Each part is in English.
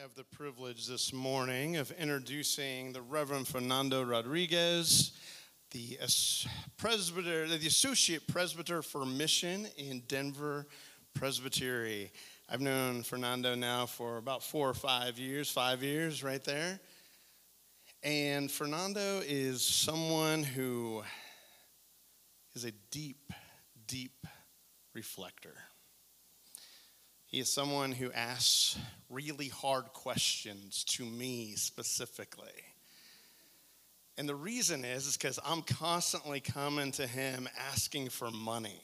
have the privilege this morning of introducing the Reverend Fernando Rodriguez, the Associate Presbyter for Mission in Denver Presbytery. I've known Fernando now for about 4 or 5 years, 5 years right there. And Fernando is someone who is a deep, deep reflector. He is someone who asks really hard questions to me specifically. And the reason is because I'm constantly coming to him asking for money.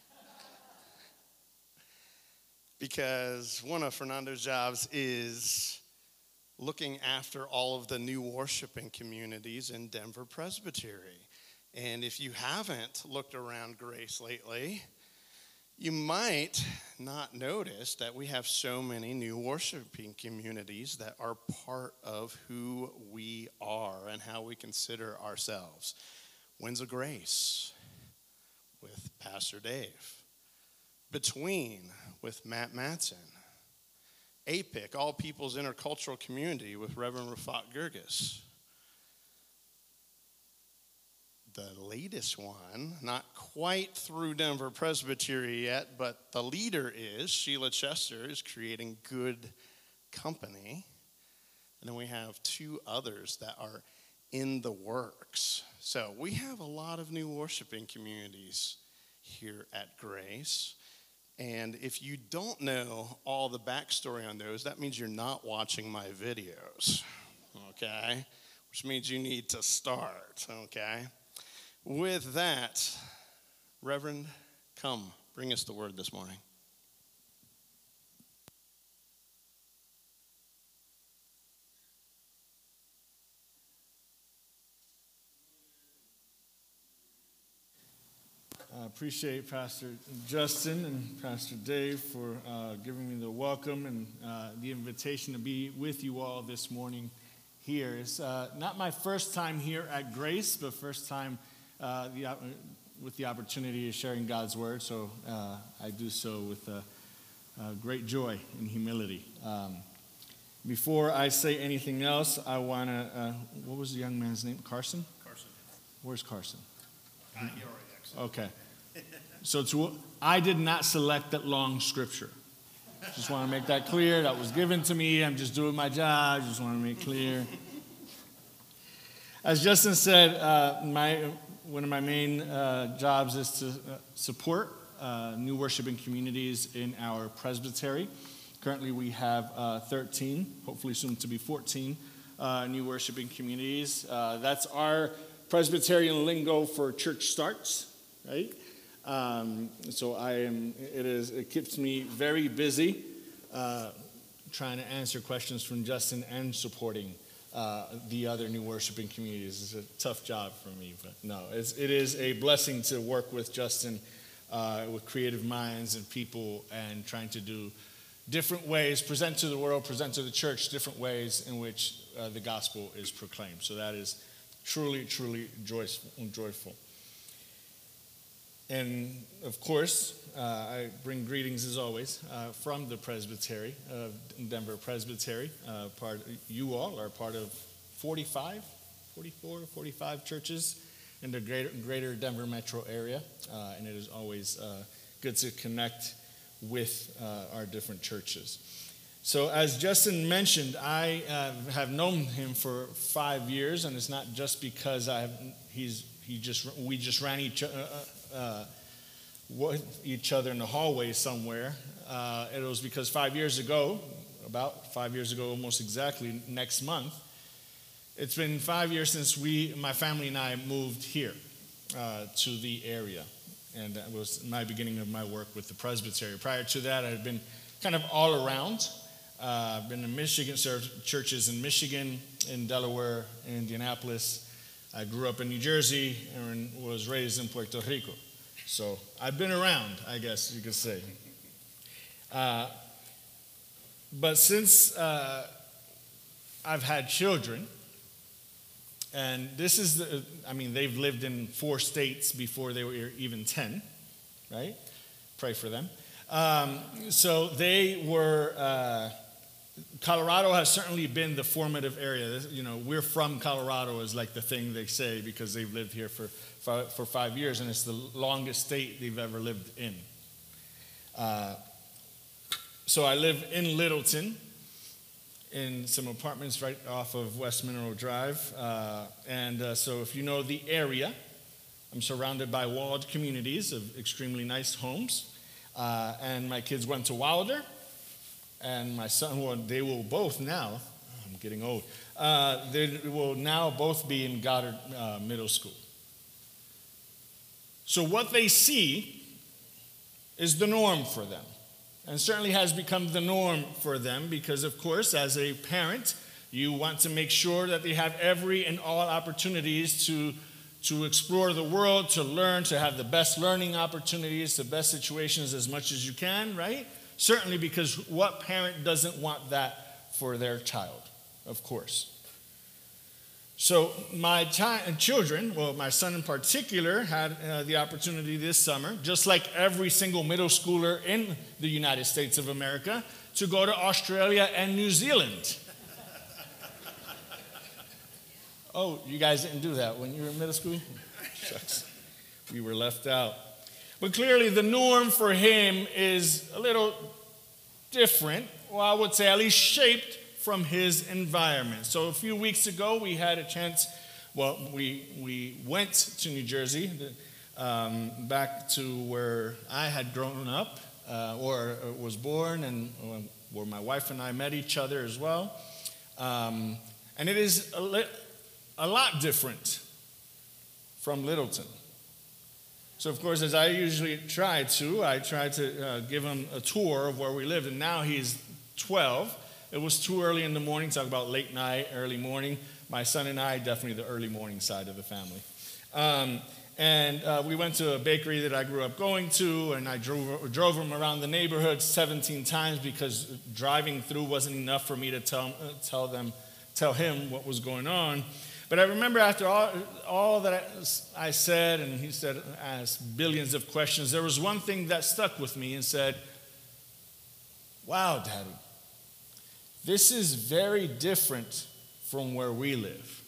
Because one of Fernando's jobs is looking after all of the new worshiping communities in Denver Presbytery. And if you haven't looked around Grace lately, you might not notice that we have so many new worshiping communities that are part of who we are and how we consider ourselves. Winds of Grace with Pastor Dave. Between with Matt Matson. APIC, All People's Intercultural Community with Reverend Rafat Girgis. The latest one, not quite through Denver Presbytery yet, but the leader is, Sheila Chester is creating Good Company. And then we have 2 others that are in the works. So we have a lot of new worshiping communities here at Grace. And if you don't know all the backstory on those, that means you're not watching my videos, okay? Which means you need to start, okay? With that, Reverend, come, bring us the word this morning. I appreciate Pastor Justin and Pastor Dave for giving me the welcome and the invitation to be with you all this morning here. It's not my first time here at Grace, but first time with the opportunity of sharing God's word, so I do so with great joy and humility. Before I say anything else, I want to, what was the young man's name? Carson? Carson. Where's Carson? He already exited. Okay. So I did not select that long scripture. Just want to make that clear. That was given to me. I'm just doing my job. Just want to make clear. As Justin said, one of my main jobs is to support new worshiping communities in our presbytery. Currently, we have 13, hopefully soon to be 14, new worshiping communities. That's our Presbyterian lingo for church starts, right? So it keeps me very busy trying to answer questions from Justin and supporting the other new worshiping communities. It's a tough job for me, but no, it is a blessing to work with Justin, with creative minds and people, and trying to do different ways, present to the world, present to the church, different ways in which the gospel is proclaimed. So that is truly, truly joyful. And of course, I bring greetings as always from the Presbytery of Denver Presbytery. You all are part of 44, 45 churches in the greater Denver metro area. And it is always good to connect with our different churches. So as Justin mentioned, I have known him for 5 years, and it's not just because we just ran each other in the hallway somewhere. It was because 5 years ago, about 5 years ago, almost exactly next month, it's been 5 years since my family and I moved here to the area. And that was my beginning of my work with the Presbytery. Prior to that, I had been kind of all around. I've been in Michigan, served churches in Michigan, in Delaware, in Indianapolis. I grew up in New Jersey and was raised in Puerto Rico. So I've been around, I guess you could say. But since I've had children, and this is, they've lived in 4 states before they were even 10, right? Pray for them. So they were Colorado has certainly been the formative area. We're from Colorado is like the thing they say because they've lived here for 5 years, and it's the longest state they've ever lived in. So I live in Littleton, in some apartments right off of West Mineral Drive. So if you know the area, I'm surrounded by walled communities of extremely nice homes. And my kids went to Wilder, and my son, they will both now, I'm getting old, they will now both be in Goddard Middle School. So what they see is the norm for them, and certainly has become the norm for them because, of course, as a parent, you want to make sure that they have every and all opportunities to explore the world, to learn, to have the best learning opportunities, the best situations as much as you can, right? Certainly, because what parent doesn't want that for their child, of course. So my children, well, my son in particular, had the opportunity this summer, just like every single middle schooler in the United States of America, to go to Australia and New Zealand. Oh, you guys didn't do that when you were in middle school? Shucks. We were left out. But clearly the norm for him is a little different, or I would say at least shaped from his environment. So a few weeks ago, we had a chance, we went to New Jersey, back to where I had grown up, or was born, and where my wife and I met each other as well. And it is a lot different from Littleton. So, of course, as I usually try to give him a tour of where we lived, and now he's 12. It was too early in the morning, talk about late night, early morning. My son and I, definitely the early morning side of the family. We went to a bakery that I grew up going to, and I drove him around the neighborhood 17 times because driving through wasn't enough for me to tell him what was going on. But I remember after all that I said, and he said, asked billions of questions, there was one thing that stuck with me and said, "Wow, Daddy, this is very different from where we live."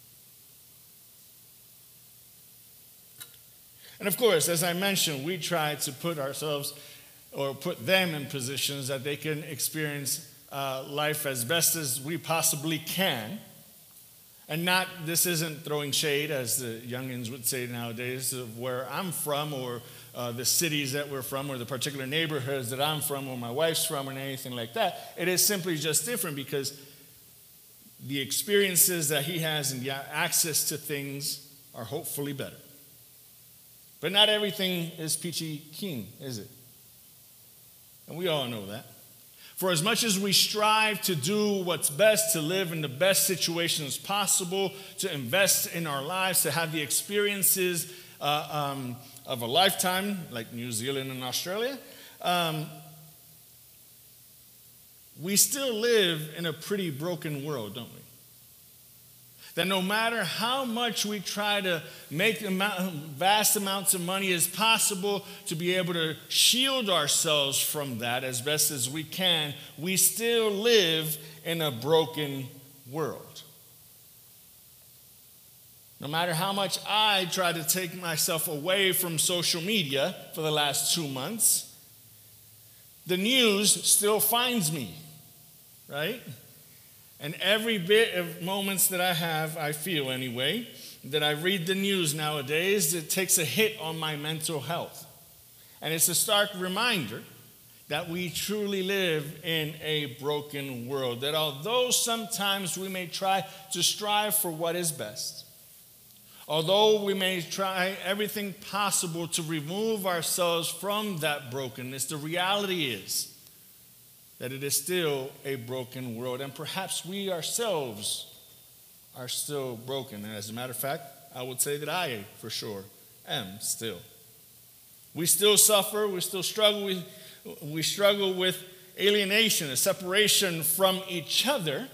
And of course, as I mentioned, we try to put ourselves or put them in positions that they can experience life as best as we possibly can. And this isn't throwing shade, as the youngins would say nowadays, of where I'm from or the cities that we're from or the particular neighborhoods that I'm from or my wife's from or anything like that. It is simply just different because the experiences that he has and the access to things are hopefully better. But not everything is peachy keen, is it? And we all know that. For as much as we strive to do what's best, to live in the best situations possible, to invest in our lives, to have the experiences of a lifetime, like New Zealand and Australia, we still live in a pretty broken world, don't we? That no matter how much we try to make vast amounts of money as possible to be able to shield ourselves from that as best as we can, we still live in a broken world. No matter how much I try to take myself away from social media for the last 2 months, the news still finds me, right? And every bit of moments that I have, I feel anyway, that I read the news nowadays, it takes a hit on my mental health. And it's a stark reminder that we truly live in a broken world. That although sometimes we may try to strive for what is best, although we may try everything possible to remove ourselves from that brokenness, the reality is that it is still a broken world, and perhaps we ourselves are still broken. And as a matter of fact, I would say that I, for sure, am still. We still suffer, we still struggle, we struggle with alienation, a separation from each other.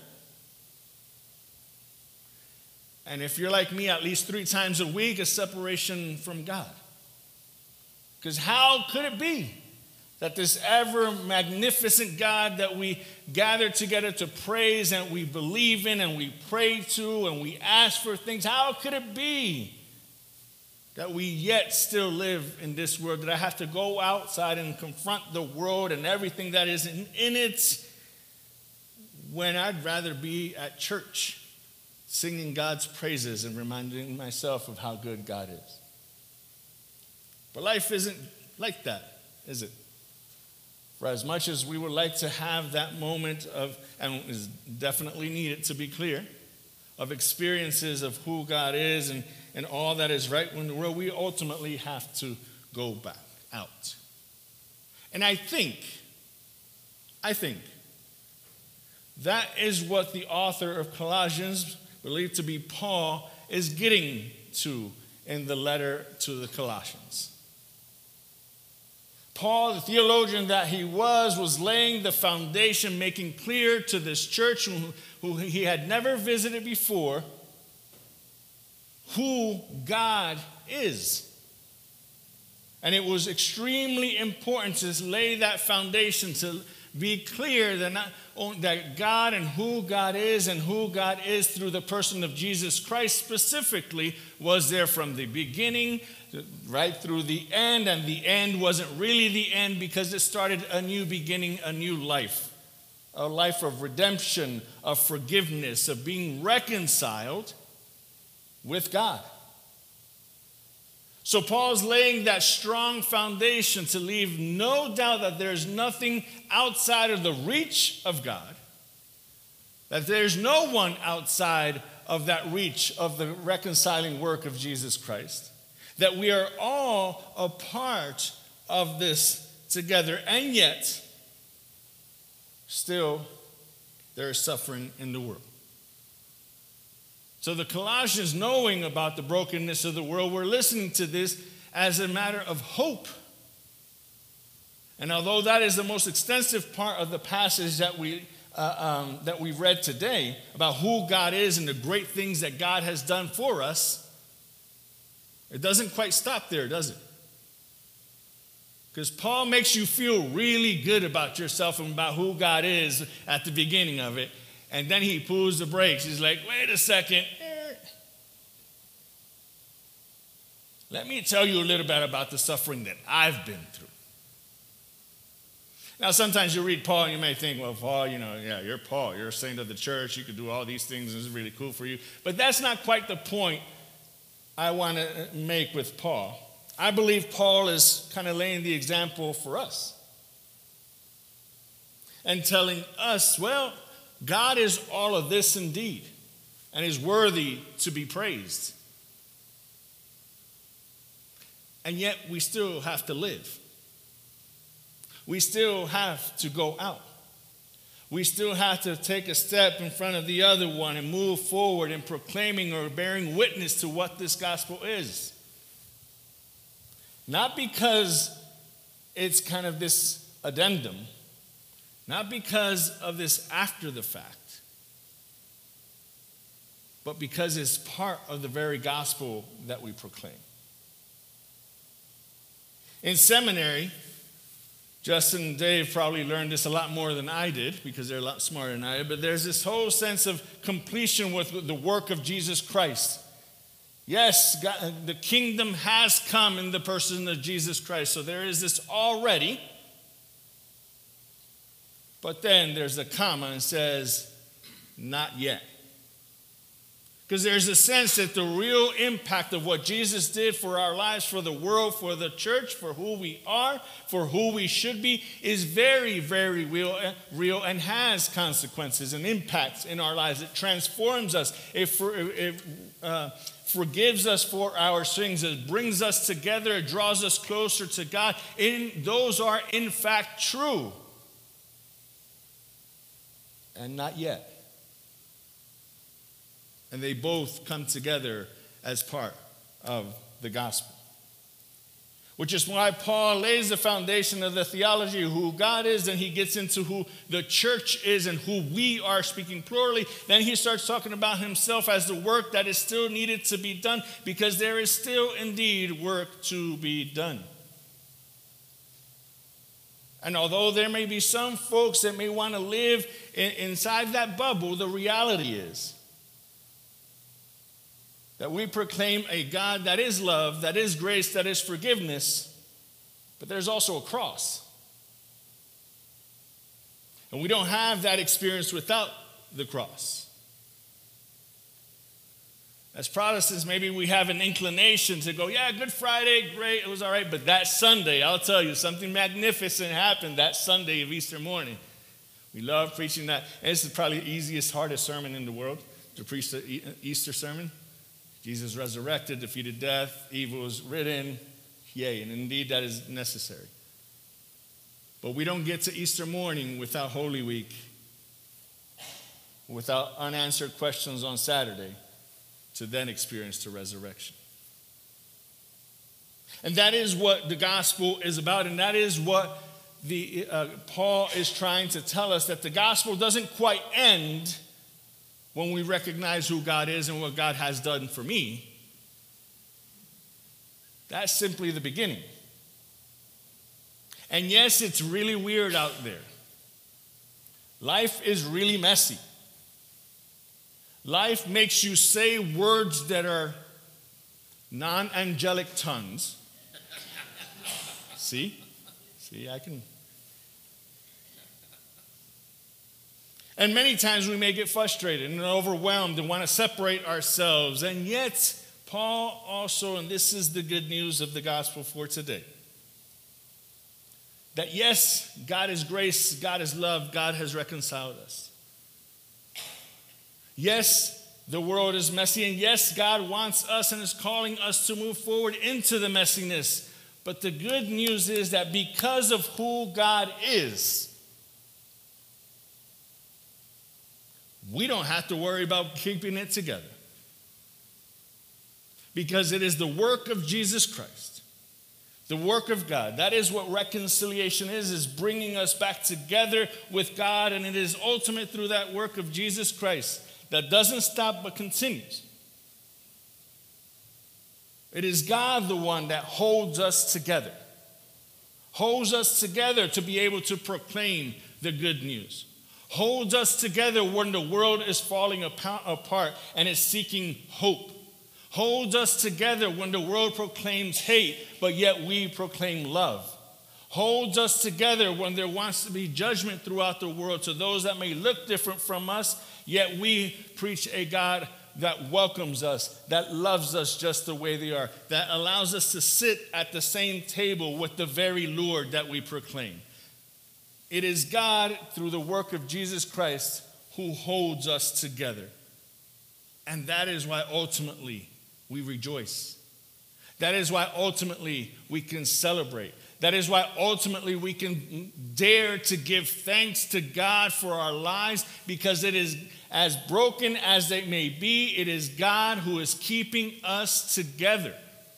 And if you're like me, at least 3 times a week, a separation from God. Because how could it be That this ever magnificent God that we gather together to praise and we believe in and we pray to and we ask for things, how could it be that we yet still live in this world, that I have to go outside and confront the world and everything that is in it, when I'd rather be at church singing God's praises and reminding myself of how good God is? But life isn't like that, is it? For as much as we would like to have that moment of, and is definitely needed to be clear, of experiences of who God is and all that is right in the world, we ultimately have to go back out. And I think that is what the author of Colossians, believed to be Paul, is getting to in the letter to the Colossians. Paul, the theologian that he was laying the foundation, making clear to this church who he had never visited before, who God is. And it was extremely important to lay that foundation, to be clear that God and who God is through the person of Jesus Christ specifically was there from the beginning right through the end, and the end wasn't really the end because it started a new beginning, a new life, a life of redemption, of forgiveness, of being reconciled with God. So Paul's laying that strong foundation to leave no doubt that there's nothing outside of the reach of God, that there's no one outside of that reach of the reconciling work of Jesus Christ, that we are all a part of this together, and yet still there is suffering in the world. So the Colossians, knowing about the brokenness of the world, were listening to this as a matter of hope. And although that is the most extensive part of the passage that we read today about who God is and the great things that God has done for us, it doesn't quite stop there, does it? Because Paul makes you feel really good about yourself and about who God is at the beginning of it. And then he pulls the brakes. He's like, wait a second. Let me tell you a little bit about the suffering that I've been through. Now, sometimes you read Paul and you may think, well, Paul, you're Paul. You're a saint of the church. You can do all these things. And it's really cool for you. But that's not quite the point I want to make with Paul. I believe Paul is kind of laying the example for us and telling us, well, God is all of this indeed and is worthy to be praised. And yet we still have to live. We still have to go out. We still have to take a step in front of the other one and move forward in proclaiming or bearing witness to what this gospel is. Not because it's kind of this addendum, not because of this after the fact, but because it's part of the very gospel that we proclaim. In seminary, Justin and Dave probably learned this a lot more than I did because they're a lot smarter than I did, but there's this whole sense of completion with the work of Jesus Christ. Yes, God, the kingdom has come in the person of Jesus Christ, so there is this already. But then there's a comma and says, not yet. Because there's a sense that the real impact of what Jesus did for our lives, for the world, for the church, for who we are, for who we should be, is very, very real and has consequences and impacts in our lives. It transforms us. It forgives us for our sins. It brings us together. It draws us closer to God. Those are, in fact, true. And not yet. And they both come together as part of the gospel. Which is why Paul lays the foundation of the theology of who God is, and he gets into who the church is and who we are, speaking plurally. Then he starts talking about himself as the work that is still needed to be done, because there is still indeed work to be done. And although there may be some folks that may want to live inside that bubble, the reality is that we proclaim a God that is love, that is grace, that is forgiveness, but there's also a cross. And we don't have that experience without the cross. As Protestants, maybe we have an inclination to go, yeah, Good Friday, great, it was all right. But that Sunday, I'll tell you, something magnificent happened that Sunday of Easter morning. We love preaching that. And this is probably the easiest, hardest sermon in the world, to preach the Easter sermon. Jesus resurrected, defeated death, evil was ridden. Yay, and indeed that is necessary. But we don't get to Easter morning without Holy Week, without unanswered questions on Saturday, to then experience the resurrection. And that is what the gospel is about, and that is what Paul is trying to tell us, that the gospel doesn't quite end when we recognize who God is and what God has done for me. That's simply the beginning. And yes, it's really weird out there. Life is really messy. Life makes you say words that are non-angelic tongues. See, I can. And many times we may get frustrated and overwhelmed and want to separate ourselves. And yet, Paul also, and this is the good news of the gospel for today, that yes, God is grace, God is love, God has reconciled us. Yes, the world is messy, and yes, God wants us and is calling us to move forward into the messiness. But the good news is that because of who God is, we don't have to worry about keeping it together. Because it is the work of Jesus Christ, the work of God. That is what reconciliation is bringing us back together with God. And it is ultimate through that work of Jesus Christ that doesn't stop but continues. It is God the one that holds us together to be able to proclaim the good news. Holds us together when the world is falling apart and is seeking hope. Holds us together when the world proclaims hate, but yet we proclaim love. Holds us together when there wants to be judgment throughout the world to those that may look different from us, yet we preach a God that welcomes us, that loves us just the way they are, that allows us to sit at the same table with the very Lord that we proclaim. It is God, through the work of Jesus Christ, who holds us together. And that is why ultimately we rejoice. That is why ultimately we can celebrate. That is why ultimately we can dare to give thanks to God for our lives, because it is as broken as they may be, it is God who is keeping us together.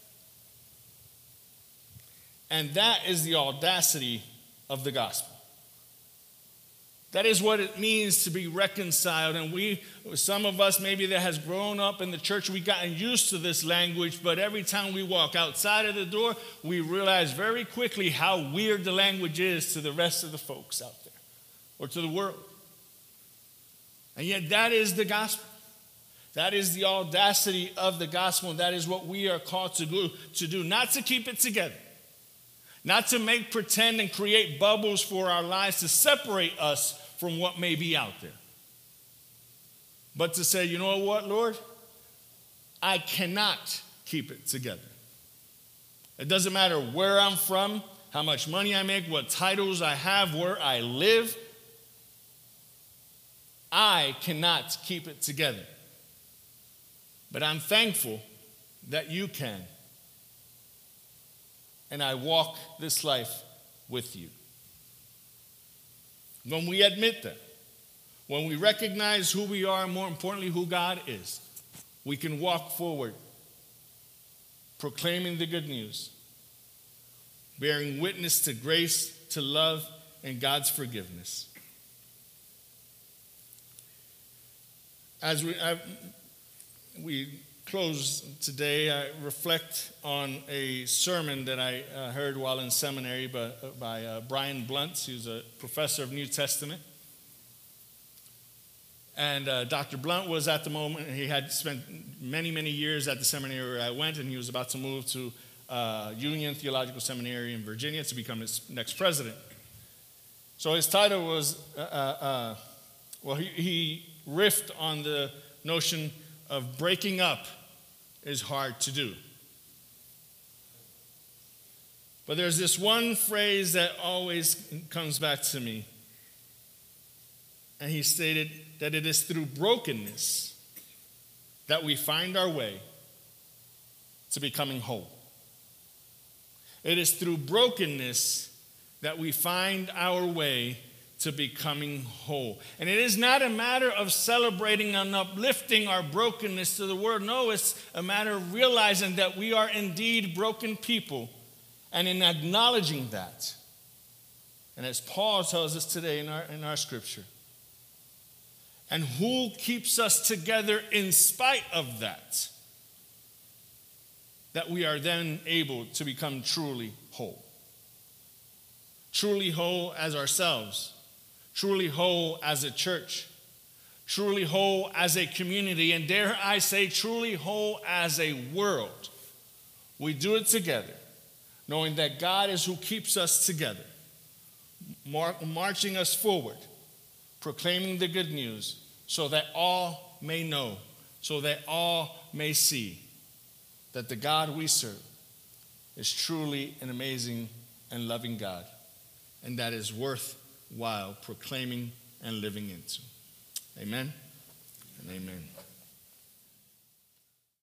And that is the audacity of the gospel. That is what it means to be reconciled. And some of us maybe that has grown up in the church, we've gotten used to this language, but every time we walk outside of the door, we realize very quickly how weird the language is to the rest of the folks out there or to the world. And yet that is the gospel. That is the audacity of the gospel. And that is what we are called to do, not to keep it together. Not to make pretend and create bubbles for our lives to separate us from what may be out there. But to say, you know what, Lord? I cannot keep it together. It doesn't matter where I'm from, how much money I make, what titles I have, where I live. I cannot keep it together. But I'm thankful that you can. And I walk this life with you. When we admit that, when we recognize who we are, and more importantly, who God is, we can walk forward, proclaiming the good news, bearing witness to grace, to love, and God's forgiveness. As we close today, I reflect on a sermon that I heard while in seminary by Brian Blunt, who's a professor of New Testament. And Dr. Blunt was at the moment, he had spent many, many years at the seminary where I went, and he was about to move to Union Theological Seminary in Virginia to become its next president. So his title was, he riffed on the notion of breaking up is hard to do. But there's this one phrase that always comes back to me. And he stated that it is through brokenness that we find our way to becoming whole. It is through brokenness that we find our way to becoming whole. And it is not a matter of celebrating and uplifting our brokenness to the world. No, it's a matter of realizing that we are indeed broken people and in acknowledging that. And as Paul tells us today in our scripture, and who keeps us together in spite of that we are then able to become truly whole. Truly whole as ourselves, truly whole as a church, truly whole as a community, and dare I say, truly whole as a world. We do it together, knowing that God is who keeps us together, marching us forward, proclaiming the good news, so that all may know, so that all may see that the God we serve is truly an amazing and loving God, and that is worthwhile proclaiming and living into. Amen and amen.